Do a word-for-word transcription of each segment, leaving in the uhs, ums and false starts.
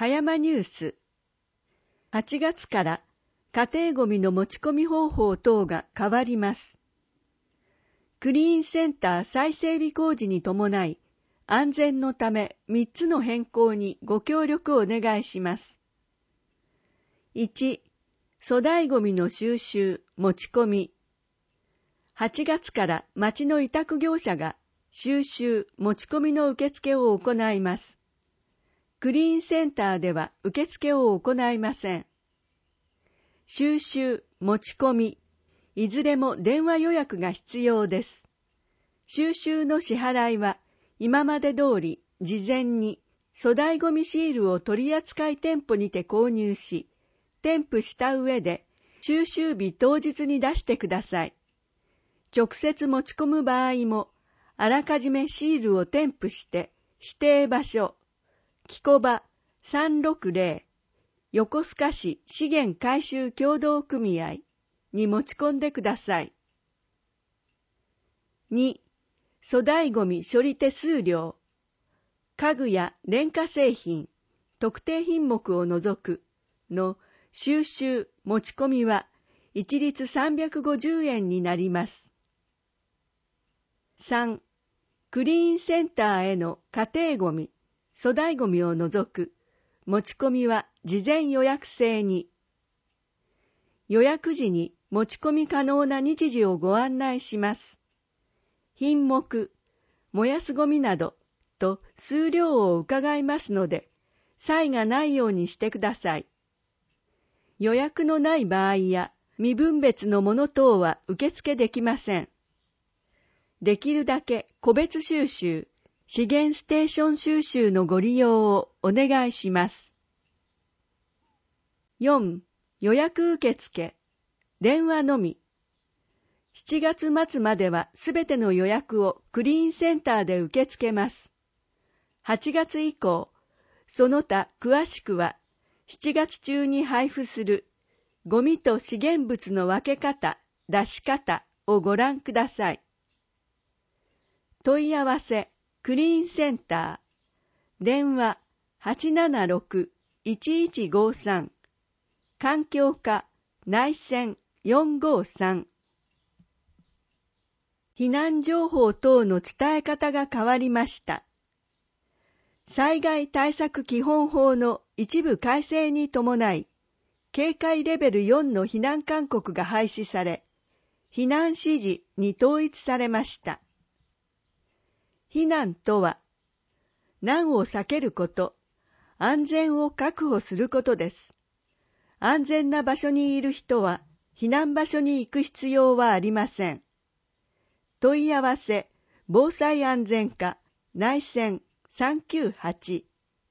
葉山ニュース。はちがつから家庭ごみの持ち込み方法等が変わります。クリーンセンター再整備工事に伴い、安全のためみっつの変更にご協力をお願いします。いち、粗大ごみの収集、持ち込み。はちがつから町の委託業者が収集、持ち込みの受付を行います。クリーンセンターでは受付を行いません。収集、持ち込み、いずれも電話予約が必要です。収集の支払いは今まで通り事前に粗大ごみシールを取扱店舗にて購入し、添付した上で収集日当日に出してください。直接持ち込む場合も、あらかじめシールを添付して指定場所、木古場さんろくぜろ横須賀市資源回収協同組合に持ち込んでください。に、粗大ごみ処理手数料。家具や電化製品、特定品目を除くの収集・持ち込みは一律さんびゃくごじゅうえんになります。さん、クリーンセンターへの家庭ごみ、粗大ごみを除く持ち込みは事前予約制に。予約時に持ち込み可能な日時をご案内します。品目、燃やすごみなどと数量を伺いますので、差異がないようにしてください。予約のない場合や未分別のもの等は受付できません。できるだけ個別収集、資源ステーション収集のご利用をお願いします。よん、予約受付、電話のみ。しちがつ末まではすべての予約をクリーンセンターで受け付けます。はちがつ以降、その他詳しくはしちがつ中に配布するゴミと資源物の分け方、出し方をご覧ください。問い合わせ、クリーンセンター、電話 はちななろく いちいちごさん、環境課内線よんごさん。避難情報等の伝え方が変わりました。災害対策基本法の一部改正に伴い、警戒レベルよんの避難勧告が廃止され、避難指示に統一されました。避難とは、難を避けること、安全を確保することです。安全な場所にいる人は、避難場所に行く必要はありません。問い合わせ、防災安全課、内線さんきゅうはち。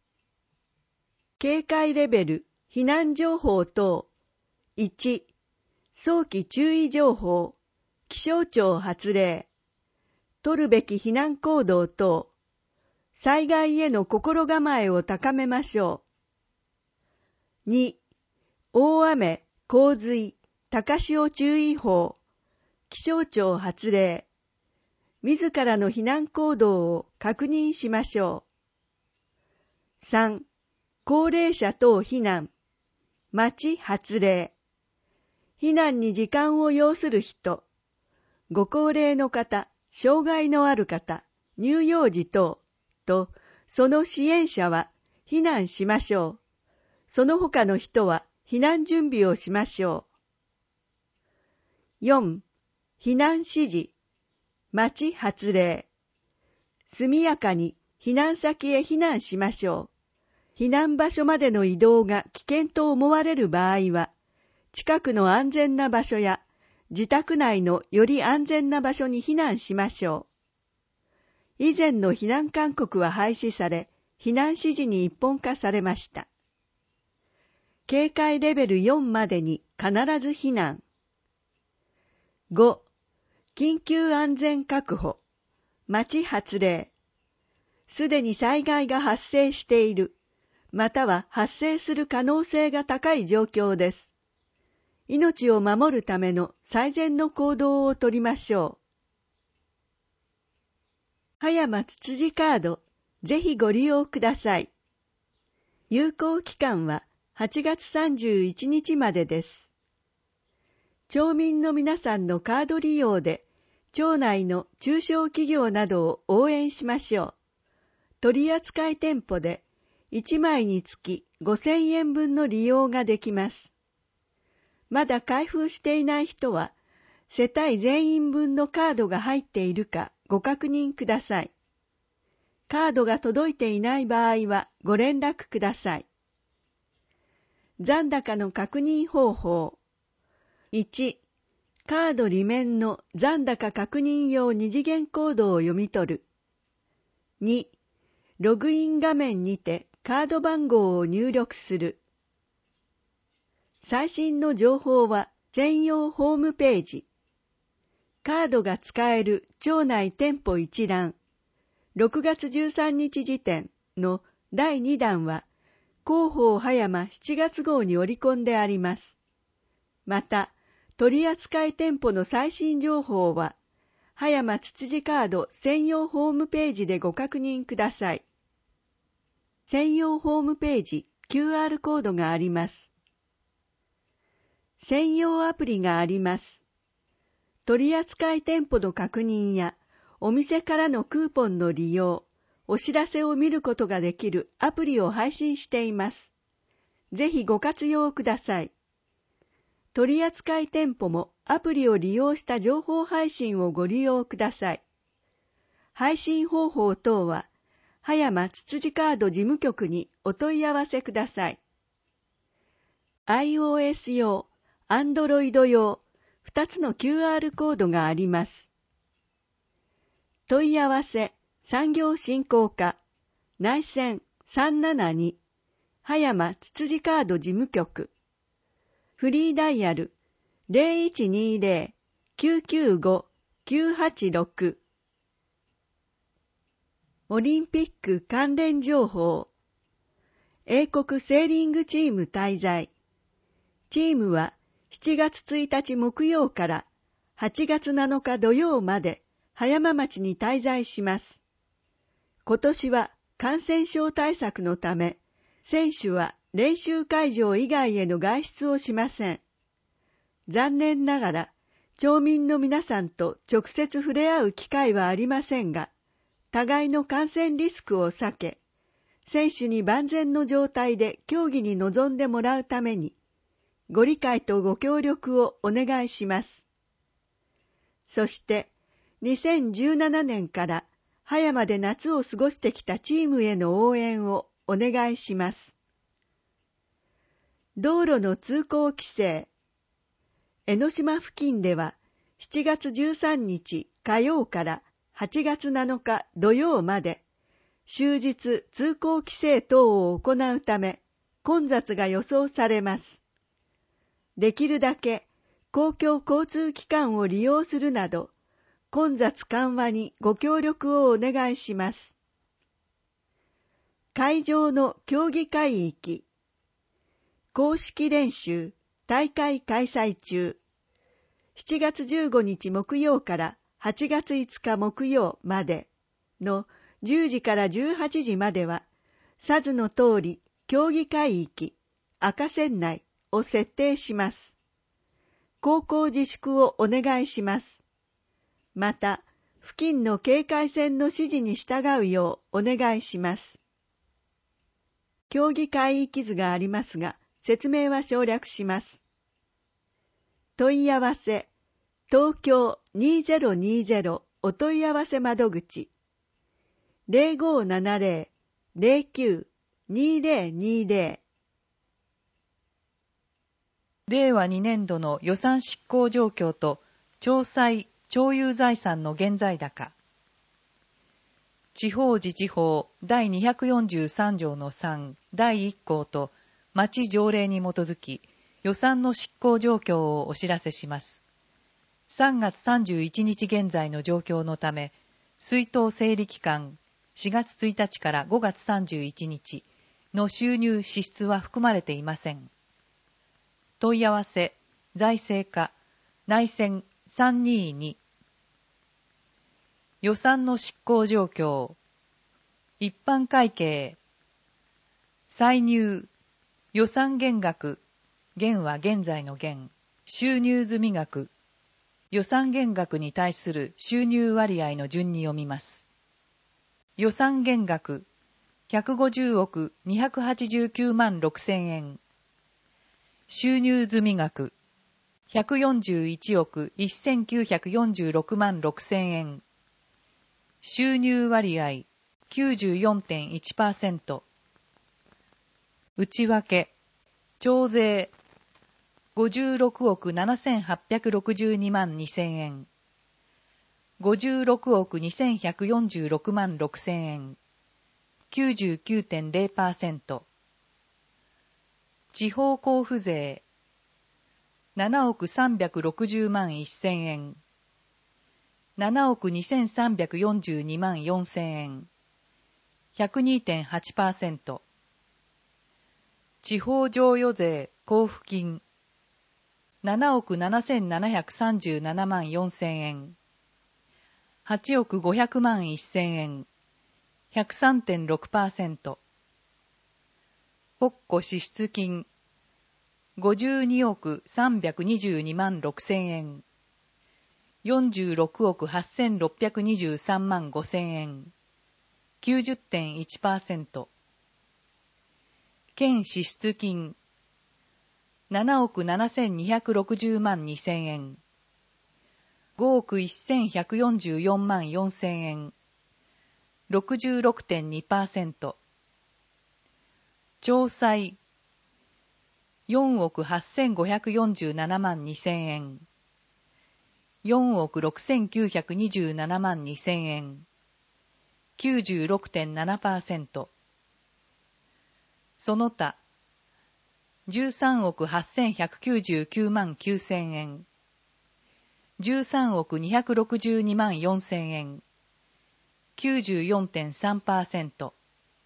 警戒レベル、避難情報等。いち、早期注意情報、気象庁発令。取るべき避難行動等。災害への心構えを高めましょう。に、大雨、洪水、高潮注意報、気象庁発令。自らの避難行動を確認しましょう。さん、高齢者等避難、町発令。避難に時間を要する人、ご高齢の方、障害のある方、乳幼児等とその支援者は避難しましょう。その他の人は避難準備をしましょう。よん、避難指示、町発令。速やかに避難先へ避難しましょう。避難場所までの移動が危険と思われる場合は、近くの安全な場所や自宅内のより安全な場所に避難しましょう。以前の避難勧告は廃止され、避難指示に一本化されました。警戒レベルよんまでに必ず避難。ご、緊急安全確保、町発令。すでに災害が発生している、または発生する可能性が高い状況です。命を守るための最善の行動をとりましょう。葉山つつじカード、ぜひご利用ください。 有効期間ははちがつさんじゅういちにちまでです。町民の皆さんのカード利用で、町内の中小企業などを応援しましょう。取扱店舗でいちまいにつきごせんえんぶんの利用ができます。まだ開封していない人は、世帯全員分のカードが入っているかご確認ください。カードが届いていない場合はご連絡ください。残高の確認方法。いち、カード裏面の残高確認用二次元コードを読み取る。に、ログイン画面にてカード番号を入力する。最新の情報は専用ホームページ。カードが使える町内店舗一覧。ろくがつじゅうさんにち時点のだいにだんは、広報葉山しちがつ号に織り込んであります。また、取扱店舗の最新情報は、葉山つつじカード専用ホームページでご確認ください。専用ホームページ キューアール コードがあります。専用アプリがあります。取扱店舗の確認や、お店からのクーポンの利用、お知らせを見ることができるアプリを配信しています。ぜひご活用ください。取扱店舗もアプリを利用した情報配信をご利用ください。配信方法等は、葉山つつじカード事務局にお問い合わせください。iOS 用、Android 用、ふたつの キューアール コードがあります。問い合わせ、産業振興課、内線さんななに、葉山つつじカード事務局。フリーダイヤル ゼロいちにゼロ きゅうきゅうご きゅうはちろく。オリンピック関連情報。英国セーリングチーム滞在。チームはしちがつついたち木曜からはちがつなのか土曜まで葉山町に滞在します。今年は感染症対策のため、選手は練習会場以外への外出をしません。残念ながら、町民の皆さんと直接触れ合う機会はありませんが、互いの感染リスクを避け、選手に万全の状態で競技に臨んでもらうために、ご理解とご協力をお願いします。そして、にせんじゅうななねんから葉山で夏を過ごしてきたチームへの応援をお願いします。道路の通行規制。江ノ島付近ではしちがつじゅうさんにち火曜からはちがつなのか土曜まで終日通行規制等を行うため混雑が予想されます。できるだけ公共交通機関を利用するなど混雑緩和にご協力をお願いします。会場の競技会域。公式練習、大会開催中。しちがつじゅうごにち木曜からはちがついつか木曜までのじゅうじからじゅうはちじまでは、さずの通り競技会域、赤線内を設定します。航行自粛をお願いします。また、付近の警戒線の指示に従うようお願いします。競技会域図がありますが、説明は省略します。問い合わせ、東京にせんにじゅうお問い合わせ窓口、ゼロごーななゼロ ゼロきゅう にゼロにゼロ。れいわにねんどの予算執行状況と、町債、町有財産の現在高。地方自治法だいにひゃくよんじゅうさんじょうのさんだいいっこうと、町条例に基づき、予算の執行状況をお知らせします。さんがつさんじゅういちにち現在の状況のため、出納整理期間しがつついたちからごがつさんじゅういちにちの収入支出は含まれていません。問い合わせ、財政課、内線さんにーに。予算の執行状況。一般会計。 歳入、予算減額、減は現在の減、収入済額、予算減額に対する収入割合の順に読みます。予算減額、ひゃくごじゅうおくにひゃくはちじゅうきゅうまんろくせんえん。収入済額、ひゃくよんじゅういちおくせんきゅうひゃくよんじゅうろくまんろくせんえん。収入割合 きゅうじゅうよんてんいちパーセント。内訳、徴税、ごじゅうろくおくななせんはっぴゃくろくじゅうにまんにせんえん。ごじゅうろくおくにせんひゃくよんじゅうろくまんろくせんえん。きゅうじゅうきゅうてんゼロパーセント。地方交付税、ななおくさんびゃくろくじゅうまんせんえん。ななおくにせんさんびゃくよんじゅうにまんよんせんえん。ひゃくにてんはちパーセント。地方譲与税交付金、ななおくななせんななひゃくさんじゅうななまんよんせんえん。はちおくごひゃくまんせんえん。ひゃくさんてんろくパーセント。国庫支出金、ごじゅうにおくさんびゃくにじゅうにまんろくせんえん。よんじゅうろくおくはっせんろっぴゃくにじゅうさんまんごせんえん。きゅうじゅってんいちパーセント。県支出金、ななおくななせんにひゃくろくじゅうまんにせんえん。ごおくせんひゃくよんじゅうよんまんよんせんえん。ろくじゅうろくてんにパーセント。徴歳、よんおくはっせんごひゃくよんじゅうななまんにせんえん。よんおくろくせんきゅうひゃくにじゅうななまんにせんえん。きゅうじゅうろくてんななパーセント。その他、じゅうさんおくはっせんひゃくきゅうじゅうきゅうまんきゅうせんえん。じゅうさんおくにひゃくろくじゅうにまんよんせんえん。きゅうじゅうよんてんさんパーセント。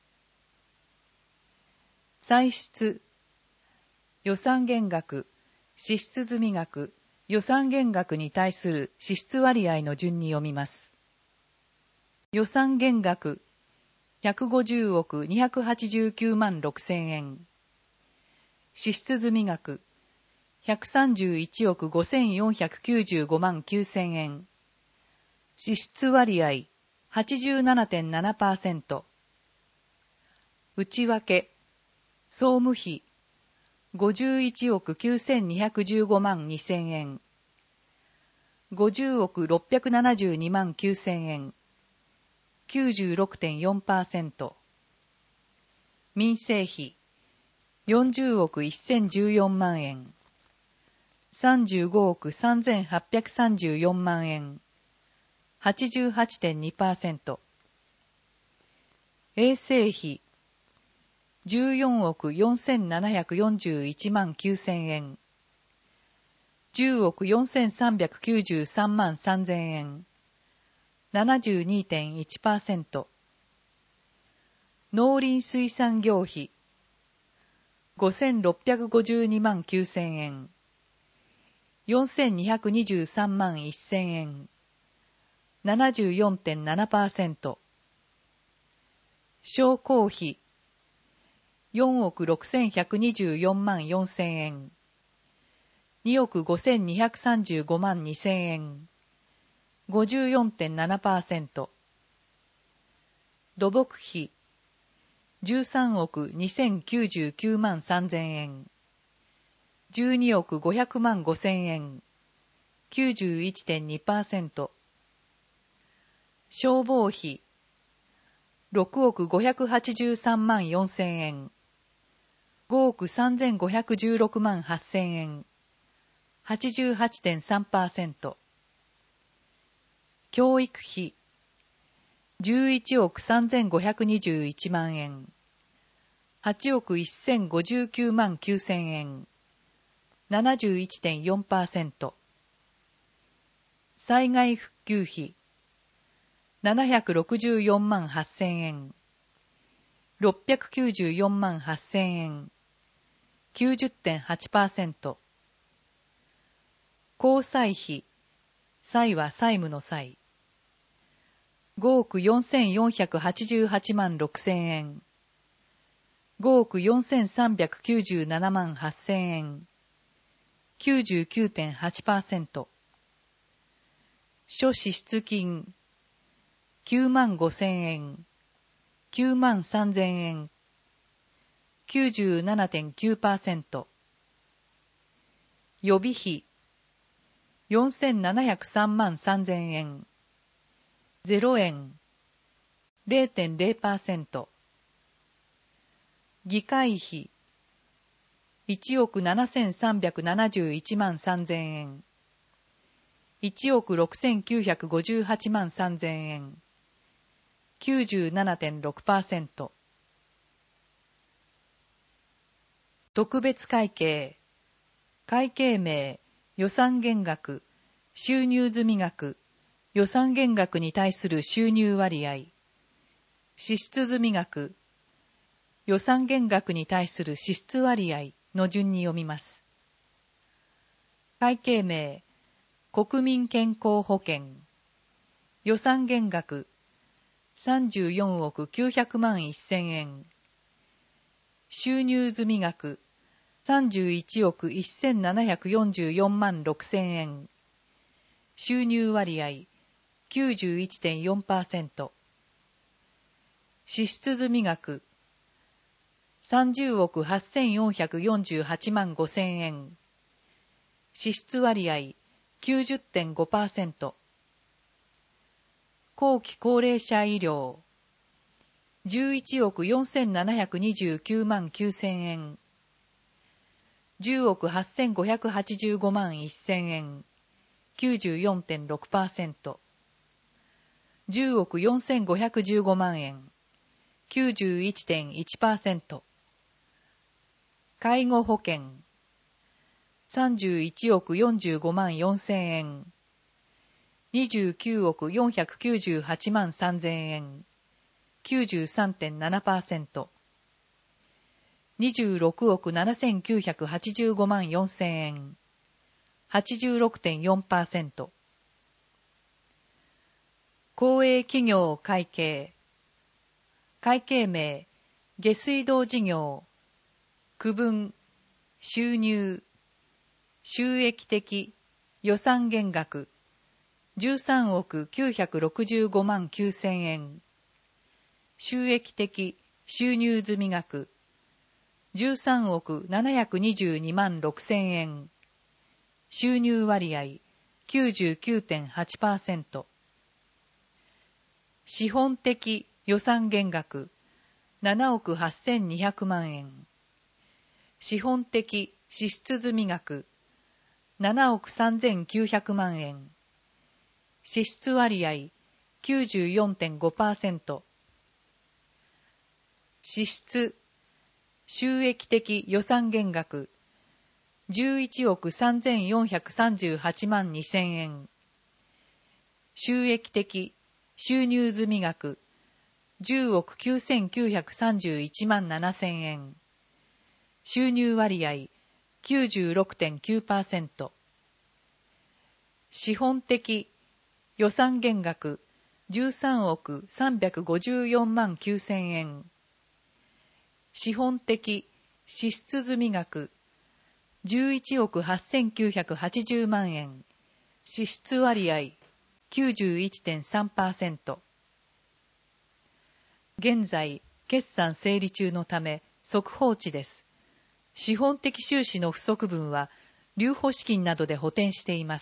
歳出、予算減額、支出済額、予算減額に対する支出割合の順に読みます。予算減額、ひゃくごじゅうおくにひゃくはちじゅうきゅうまんろくせんえん。支出済額、ひゃくさんじゅういちおくごせんよんひゃくきゅうじゅうごまんきゅうせんえん。支出割合 はちじゅうななてんななパーセント。内訳、総務費、ごじゅういちおくきゅうせんにひゃくじゅうごまんにせんえん。ごじゅうおくろっぴゃくななじゅうにまんきゅうせんえん。きゅうじゅうろくてんよんパーセント。民生費、よんじゅうおくせんじゅうよんまんえん。さんじゅうごおくさんぜんはっぴゃくさんじゅうよんまんえん。はちじゅうはちてんにパーセント。衛生費、じゅうよんおくよんせんななひゃくよんじゅういちまんきゅうせんえん。じゅうおくよんせんさんびゃくきゅうじゅうさんまんさんぜんえん。ななじゅうにてんいちパーセント。農林水産業費、ごせんろっぴゃくごじゅうにまんきゅうせんえん。よんせんにひゃくにじゅうさんまんせんえん。ななじゅうよんてんななパーセント。商工費、よんおくろくせんひゃくにじゅうよんまんよんせんえん。におくごせんにひゃくさんじゅうごまんにせんえん。ごじゅうよんてんななパーセント。土木費、じゅうさんおくにせんきゅうじゅうきゅうまんさんぜんえん。じゅうにおくごひゃくまんごせんえん。きゅうじゅういちてんにパーセント。消防費、ろくおくごひゃくはちじゅうさんまんよんせんえん。ごおくさんぜんごひゃくじゅうろくまんはっせんえん。はちじゅうはちてんさんパーセント。教育費、じゅういちおくさんぜんごひゃくにじゅういちまんえん。はちおくせんごじゅうきゅうまんきゅうせんえん。ななじゅういちてんよんパーセント。災害復旧費、ななひゃくろくじゅうよんまんはっせんえん。ろっぴゃくきゅうじゅうよんまんはっせんえん。きゅうじゅってんはちパーセント。公債費、債は債務の債。ごおくよんせんよんひゃくはちじゅうはちまんろくせんえん。 ごおくよんせんさんびゃくきゅうじゅうななまんはっせんえん、きゅうじゅうきゅうてんはちパーセント。諸支出金、きゅうまんごせんえん、きゅうまんさんぜんえん、きゅうじゅうななてんきゅうパーセント。予備費、よんせんななひゃくさんまんさんぜんえん、ゼロえん、れいてんれいパーセント。議会費、いちおくななせんさんびゃくななじゅういちまんさんぜんえん、いちおくろくせんきゅうひゃくごじゅうはちまんさんぜんえん、きゅうじゅうななてんろくパーセント。特別会計、会計名、予算減額、収入済額、予算減額に対する収入割合、支出済額、予算減額に対する支出割合の順に読みます。会計名、国民健康保険、予算減額、さんじゅうよんおくきゅうひゃくまんせんえん、収入済額、さんじゅういちおくせんななひゃくよんじゅうよんまんろくせんえん、収入割合 きゅうじゅういちてんよんパーセント、支出済額、さんじゅうおくはっせんよんひゃくよんじゅうはちまんごせんえん、支出割合 きゅうじゅってんごパーセント、後期高齢者医療、じゅういちおくよんせんななひゃくにじゅうきゅうまんきゅうせんえん、じゅうおくはっせんごひゃくはちじゅうごまんせんえん、きゅうじゅうよんてんろくパーセント、じゅうおくよんせんごひゃくじゅうごまんえん、きゅうじゅういちてんいちパーセント、介護保険、さんじゅういちおくよんじゅうごまんよんせんえん、にじゅうきゅうおくよんひゃくきゅうじゅうはちまんさんぜんえん、きゅうじゅうさんてんななパーセント、にじゅうろくおくななせんきゅうひゃくはちじゅうごまんよんせんえん、はちじゅうろくてんよんパーセント。公営企業会計、会計名、下水道事業、区分、収入、収益的、予算減額、じゅうさんおくきゅうひゃくろくじゅうごまんきゅうせんえん、収益的、収入済額、じゅうさんおくななひゃくにじゅうにまんろくせんえん、収入割合 きゅうじゅうきゅうてんはちパーセント、資本的予算減額ななおくはっせんにひゃくまんえん、資本的支出済額ななおくさんぜんきゅうひゃくまんえん、支出割合 きゅうじゅうよんてんごパーセント、支出収益的予算減額じゅういちおくさんぜんよんひゃくさんじゅうはちまんにせんえん、収益的収入済額じゅうおくきゅうせんきゅうひゃくさんじゅういちまんななせんえん、収入割合 きゅうじゅうろくてんきゅうパーセント、資本的予算減額じゅうさんおくさんびゃくごじゅうよんまんきゅうせんえん、資本的支出済額じゅういちおくはっせんきゅうひゃくはちじゅうまんえん、支出割合 きゅうじゅういちてんさんパーセント。現在、決算整理中のため速報値です。資本的収支の不足分は留保資金などで補填しています。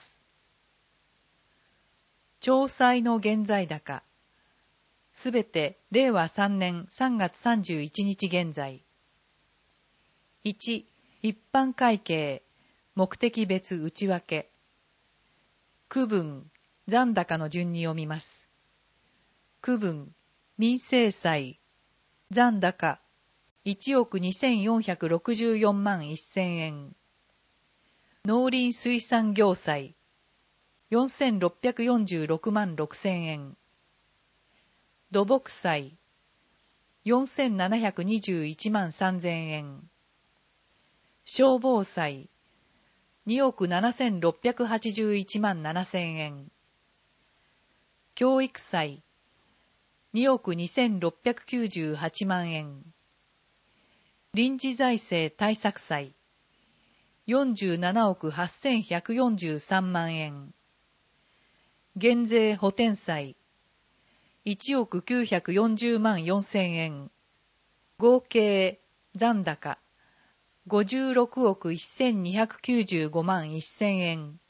帳債の現在高、すべてれいわさんねんさんがつさんじゅういちにち現在。いち、一般会計、目的別内訳。区分、残高の順に読みます。区分、民生債、残高、いちおくにせんよんひゃくろくじゅうよんまんせんえん。農林水産業債、よんせんろっぴゃくよんじゅうろくまんろくせんえん。土木債、よんせんななひゃくにじゅういちまんさんぜんえん。消防債、におくななせんろっぴゃくはちじゅういちまんななせんえん。教育債、におくにせんろっぴゃくきゅうじゅうはちまんえん。 臨時財政対策債よんじゅうななおくはっせんひゃくよんじゅうさんまんえん。減税補填債いちおくきゅうひゃくよんじゅうまんよんせんえん。合計残高ごじゅうろくおくせんにひゃくきゅうじゅうごまんせんえん。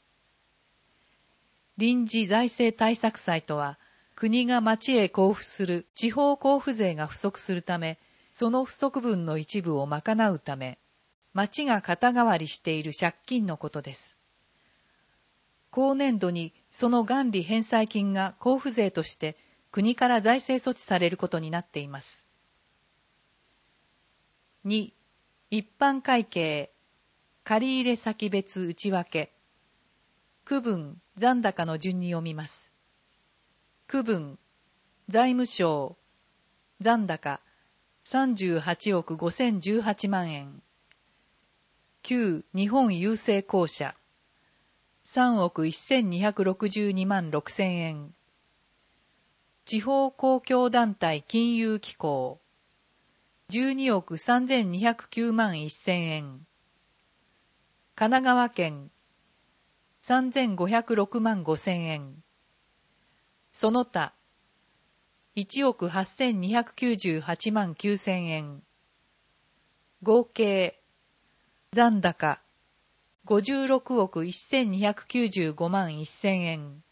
臨時財政対策債とは、国が町へ交付する地方交付税が不足するため、その不足分の一部を賄うため、町が肩代わりしている借金のことです。後年度にその元利返済金が交付税として国から財政措置されることになっています。に、一般会計、借入先別内訳、区分残高の順に読みます。区分、財務省、残高さんじゅうはちおくごせんじゅうはちまんえん。旧日本郵政公社、さんおくせんにひゃくろくじゅうにまんろくせんえん。地方公共団体金融機構、じゅうにおくさんぜんにひゃくきゅうまんせんえん。神奈川県、さんぜんごひゃくろくまんごせんえん。その他、いちおくはっせんにひゃくきゅうじゅうはちまんきゅうせんえん。合計、残高、ごじゅうろくおくせんにひゃくきゅうじゅうごまんせんえん。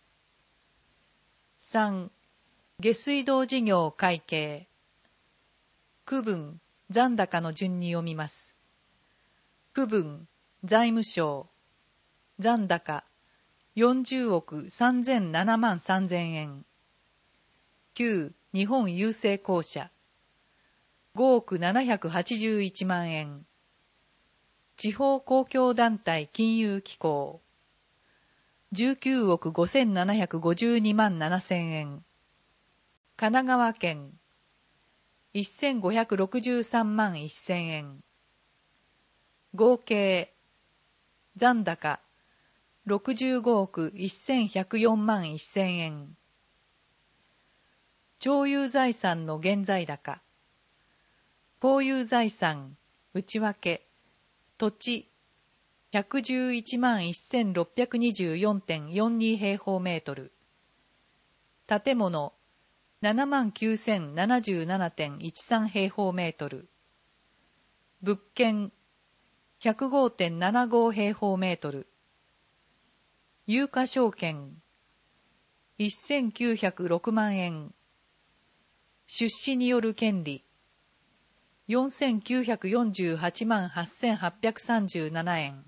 さん、下水道事業会計。区分、残高の順に読みます。区分、財務省。残高、よんじゅうおくさんぜんななまんさんぜんえん。旧日本郵政公社、ごおくななひゃくはちじゅういちまんえん。地方公共団体金融機構、じゅうきゅうおくごせんななひゃくごじゅうにまんななせんえん。神奈川県、せんごひゃくろくじゅうさんまんせんえん。合計、残高、ろくじゅうごおくせんひゃくよんまんせんえん。徴有財産の現在高。公有財産、内訳、土地、ひゃくじゅういちまんせんろっぴゃくにじゅうよんてんよんに 平方メートル。建物、ななまんきゅうせんななじゅうななてんいちさん 平方メートル。物件、ひゃくごてんななご 平方メートル。有価証券、せんきゅうひゃくろくまんえん。出資による権利、よんせんきゅうひゃくよんじゅうはちまんはっせんはっぴゃくさんじゅうななえん。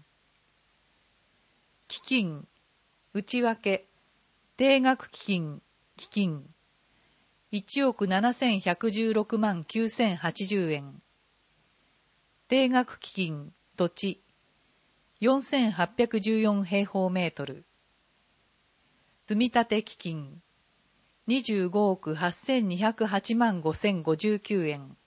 基金、内訳、定額基金、基金、いちおくななせんひゃくじゅうろくまんきゅうせんはちじゅうえん。定額基金、土地、よんせんはっぴゃくじゅうよん平方メートル。積立基金、にじゅうごおくはっせんにひゃくはちまんごせんごじゅうきゅうえん。